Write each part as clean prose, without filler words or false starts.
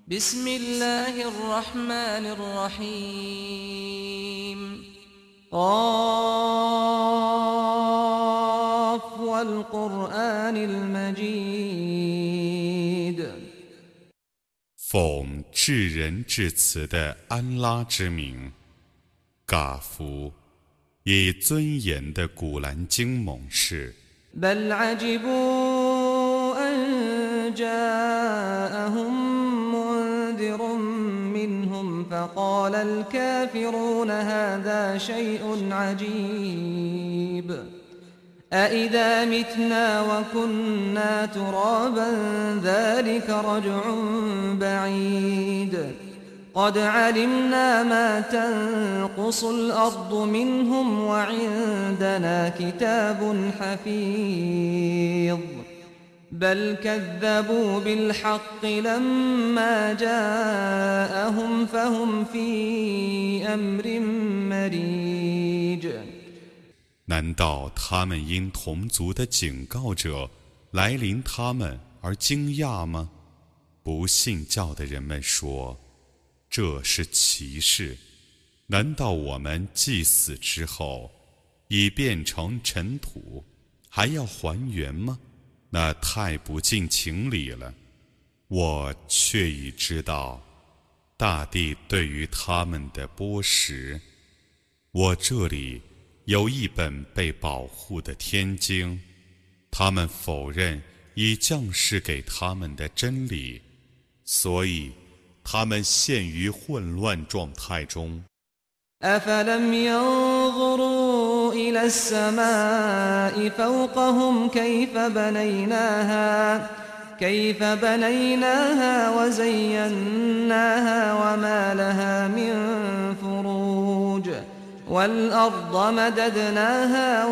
بسم الله الرحمن الرحيم قاف والقرآن المجيد 奉至仁至慈的安拉之名，嘎夫，以尊严的古兰经盟誓。 بل عجبوا أن جاءهم منذر منهم فقال الكافرون هذا شيء عجيب أإذا متنا وكنا ترابا ذلك رجع بعيد قد علمنا ما تنقص الأرض منهم وعندنا كتاب حفيظ بل كذبوا بالحق لما جاءهم فهم في أمر مريج 难道他们因同族的警告者来临他们而惊讶吗？不信教的人们说，这是奇事。难道我们既死之后，已变成尘土，还要还原吗？那太不近情理了。我却已知道，大地对于他们的剥蚀。我这里有一本被保护的天经，他们否认已降世给他们的真理，所以他们陷于混乱状态中。 أفلم ينظروا إلى السماء فوقهم كيف بنيناها وزيناها وما لها من فروج والأرض مددناها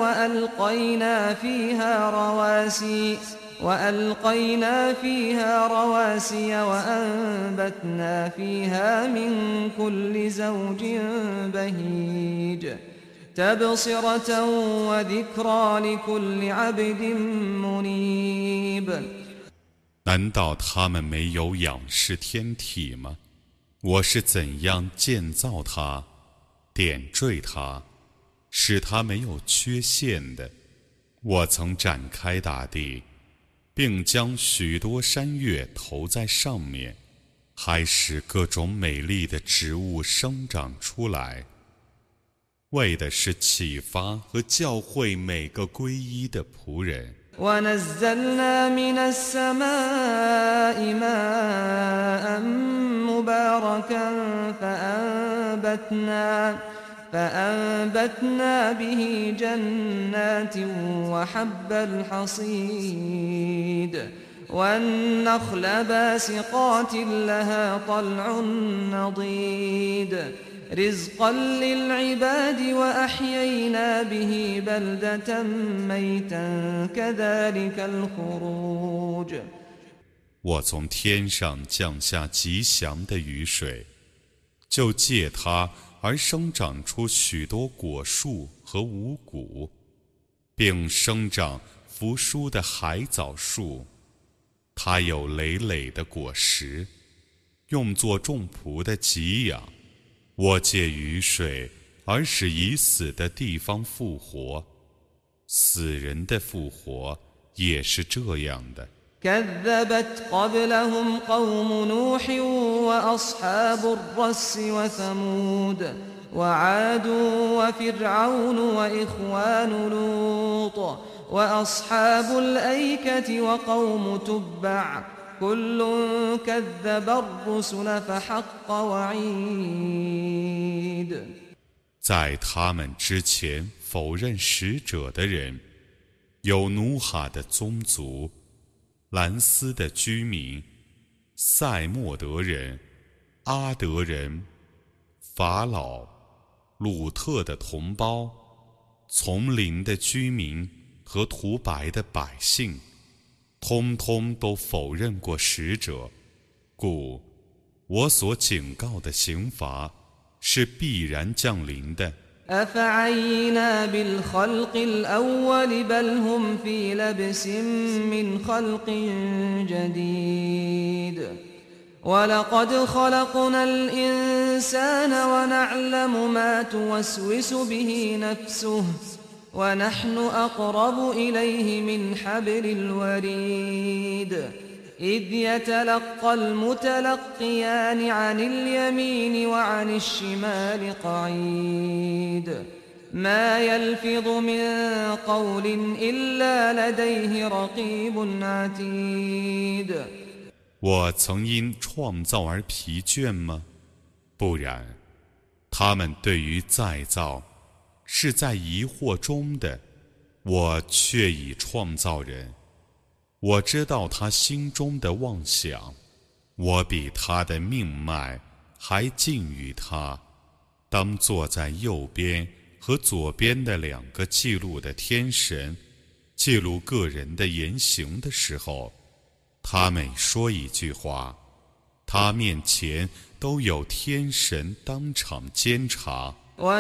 وألقينا فيها رواسي وأنبتنا فيها من كل زوج بهيج تبصرة وذكرى لكل عبد منيب 难道他们没有仰视天体吗？我是怎样建造它，点缀它，使它没有缺陷的？我曾展开大地，并将许多山岳投在上面，还使各种美丽的植物生长出来，为的是启发和教诲每个皈依的仆人。 ونزلنا من السماء ماء مباركا فأنبتنا به جنات وحب الحصيد والنخل باسقات لها طلع نضيد رزقا للعباد وأحيينا به بلدة ميتا كذلك الخروج 我从天上降下吉祥的雨水，就借它而生长出许多果树和五谷，并生长扶疏的海藻树。它有累累的果实，用作众仆的给养。我借雨水而使已死的地方复活，死人的复活也是这样的。 كذبت قبلهم قوم نوح وأصحاب الرس وثمود وعاد وفرعون وإخوان لوط وأصحاب الأيكة وقوم تبع كل كذب الرسل فحق وعيد 在他们之前否认使者的人，有努哈的宗族、兰斯的居民、塞莫德人、阿德人、法老、鲁特的同胞、丛林的居民和涂白的百姓，通通都否认过使者，故我所警告的刑罚是必然降临的。 أفعينا بالخلق الأول بل هم في لبس من خلق جديد ولقد خلقنا الإنسان ونعلم ما توسوس به نفسه ونحن أقرب إليه من حبل الوريد إذ يتلقى المتلقيان عن اليمين وعن الشمال قعيد ما يلفظ من قول إلا لديه رقيب عتيد 我曾因创造而疲倦吗？不然，他们对于再造是在疑惑中的，我却已创造人。我知道他心中的妄想，我比他的命脉还近于他。当坐在右边和左边的两个记录的天神记录个人的言行的时候，他每说一句话，他面前都有天神当场监察。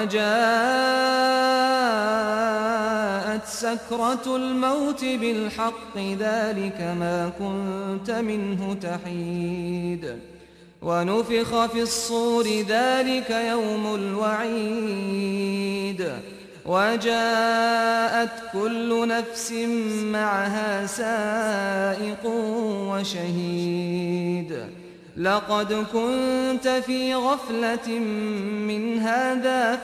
وجاءت سكرة الموت بالحق ذلك ما كنت منه تحيد ونفخ في الصور ذلك يوم الوعيد وجاءت كل نفس معها سائق وشهيد لقد كنت في غفلة من هذا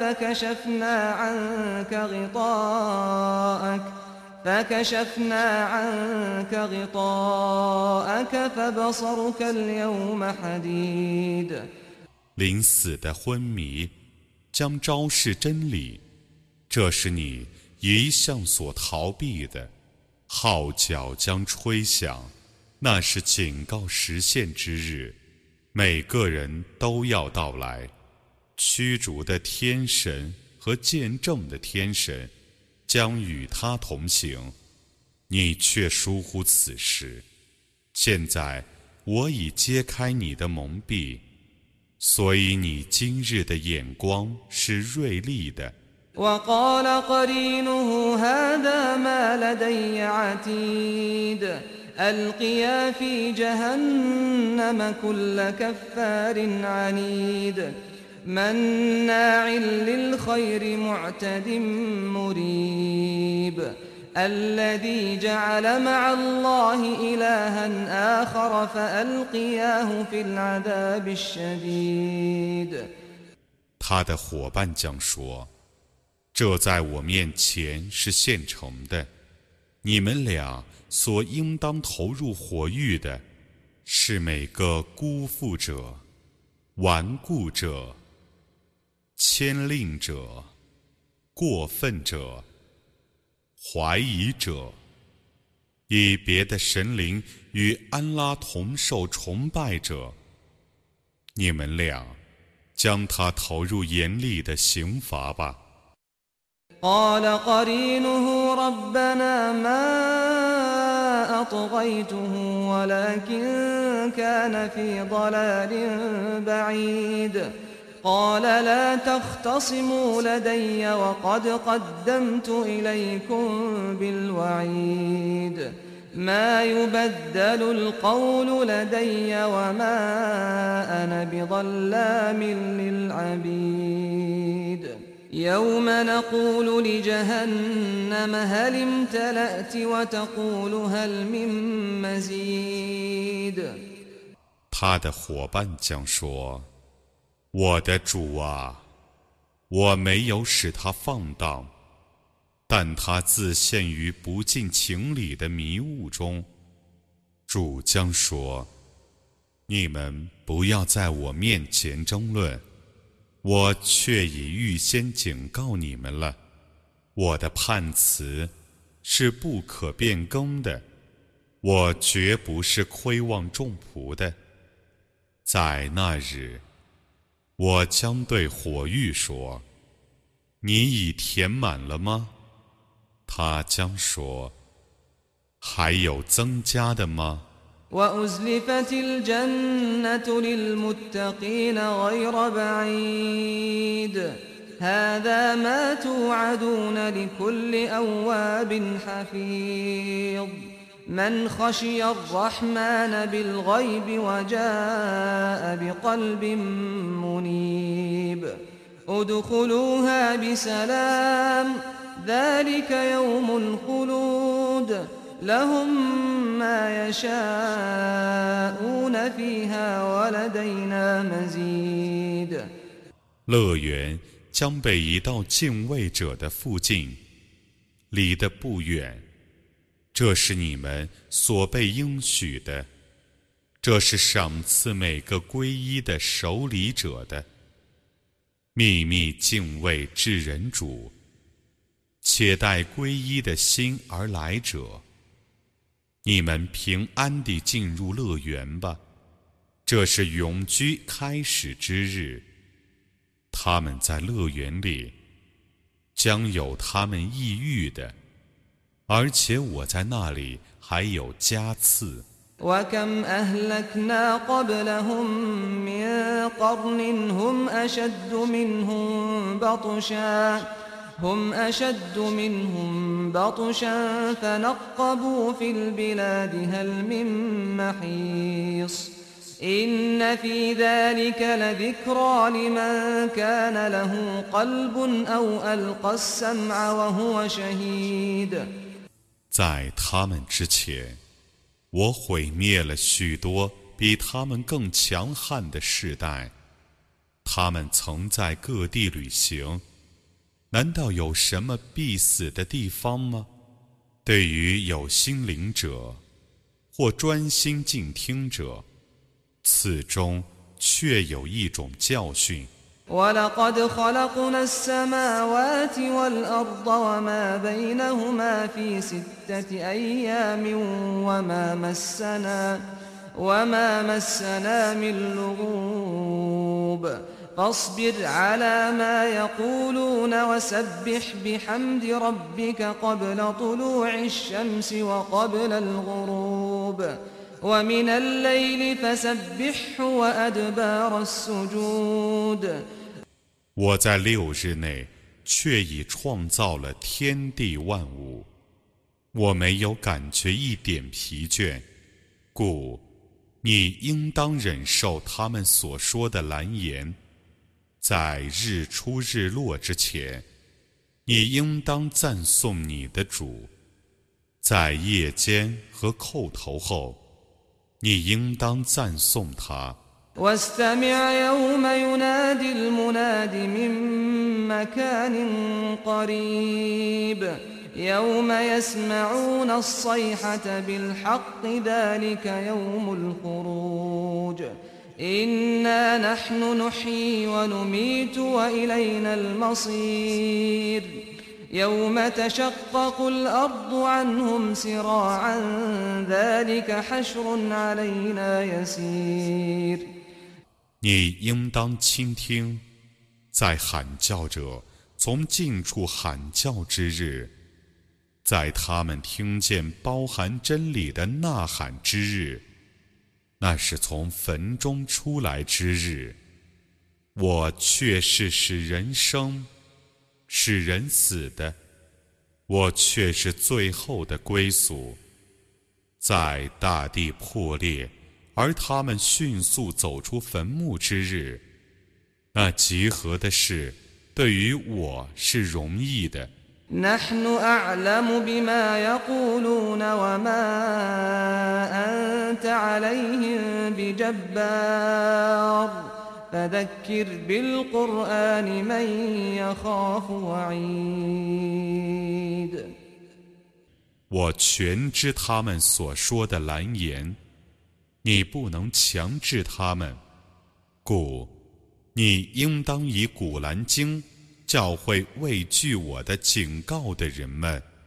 فكشفنا عنك غطاءك فبصرك اليوم حديد 临死的昏迷将昭示真理，这是你一向所逃避的。号角将吹响，那是警告实现之日，每个人都要到来。驱逐的天神和见证的天神将与他同行，你却疏忽此事。现在我已揭开你的蒙蔽，所以你今日的眼光是锐利的。 وقال قرينه هذا ما لدي عتيد ألقيا في جهنم كل كفار عنيد مناع للخير معتد مريب الذي جعل مع الله إلها آخر فألقياه في العذاب الشديد 他的伙伴将说，这在我面前是现成的，你们俩所应当投入火狱的，是每个辜负者、顽固者、牵令者、过分者、怀疑者，以别的神灵与安拉同受崇拜者，你们俩将他投入严厉的刑罚吧。 قال قرينه ربنا ما أطغيته ولكن كان في ضلال بعيد قال لا تختصموا لدي وقد قدمت إليكم بالوعيد ما يبدل القول لدي وما أنا بظلام للعبيد يوم نقول لجهنم هل امتلأت وتقول هل من مزيد 他的伙伴将说，我的主啊，我没有使他放荡，但他自陷于不近情理的迷雾中。主将说，你们不要在我面前争论，我却已预先警告你们了。我的判词是不可变更的，我绝不是亏望众仆的。在那日，我将对火狱说，你已填满了吗？他将说，还有增加的吗 وأزلفت الجنة للمتقين غير بعيد هذا ما توعدون لكل أواب حفيظ من خشي الرحمن بالغيب وجاء بقلب منيب ادخلوها بسلام ذلك يوم الخلود لهم ما يشاءون فيها ولدينا مزيد 乐园将被移到敬畏者的附近，离得不远。这是你们所被应许的，这是赏赐每个皈依的守礼者的。秘密敬畏至人主，且待皈依的心而来者。你们平安地进入乐园吧，这是永居开始之日。他们在乐园里将有他们抑郁的，而且我在那里还有加赐。 وكم أهلكنا قبلهم من قرن هم أشد منهم بطشا فنقبوا في البلاد هل من محيص إن في ذلك لذكرى لمن كان له قلب أو ألقى السمع وهو شهيد 在他们之前，我毁灭了许多比他们更强悍的世代，他们曾在各地旅行，难道有什么必死的地方吗？对于有心灵者或专心静听者，此中确有一种教训。 ولقد خلقنا السماوات والأرض وما بينهما في 6 أيام وما مسنا من لغوب فاصبر على ما يقولون وسبح بحمد ربك قبل طلوع الشمس وقبل الغروب ومن الليل فسبحه وأدبار السجود 我在6日内却已创造了天地万物，我没有感觉一点疲倦，故你应当忍受他们所说的蓝言。在日出日落之前，你应当赞颂你的主；在夜间和叩头后，你应当赞颂他。 واستمع يوم ينادي المناد من مكان قريب يوم يسمعون الصيحة بالحق ذلك يوم الخروج إنا نحن نحيي ونميت وإلينا المصير يوم تشقق الأرض عنهم سراعا ذلك حشر علينا يسير 你应当倾听，在喊叫者从近处喊叫之日，在他们听见包含真理的呐喊之日，那是从坟中出来之日。我却是使人生，使人死的，我却是最后的归宿。在大地破裂而他们迅速走出坟墓之日，那集合的事对于我是容易的。 نحن أعلم بما يقولون وما أنت عليهم بجبار فذكر بالقرآن من يخاف وعيد 我全知他们所说的蓝言，你不能强制他们，故你应当以古兰经教诲畏惧我的警告的人们。